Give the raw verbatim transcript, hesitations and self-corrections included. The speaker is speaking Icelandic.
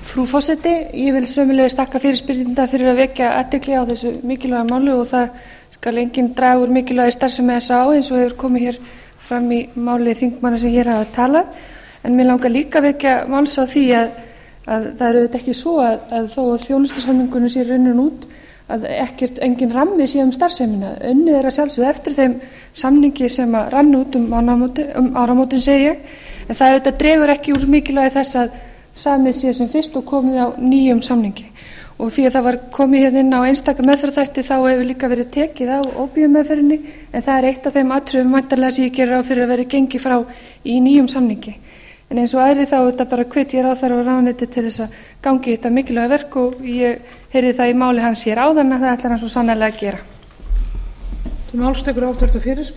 Frú forseti, ég vil sömuleiðis þakka fyrirspyrjanda fyrir að vekja athygli á þessu mikilvæga máli og það skal enginn draga úr mikilvægi starfsemi S A eins og hefur komið hér fram í máli þingmanna sem hér hafa talað. En mér langar líka að vekja máls á því að, að það er auðvitað ekki svo að, að þó að þjónustusamningunum sé runnin út að ekkert, engin rammi sé um starfsemina. Unnið er að sjálfsögðu eftir þeim samningi sem að rann út um, um áramótin segi ég, en það auðvitað dregur ekki úr mikilvægi þess að samið sé sem fyrst og komið á nýjum samningi. Og því að það var komið hérna inn á einstaka meðferðarþætti þá hefur líka verið tekið á ópíóíðameðferðinni, en það er eitt af þeim atriðum væntanlega sem ég gerir ráð fyrir að verið gengið frá í nýjum samningi. En eins og aðrir þá er þetta bara hvet ég ráðherra og ráðuneyti til þess að gangi þetta mikilvæga verk og ég heyrði það í máli hans hér áðan að það ætlar hann svo sannarlega að gera.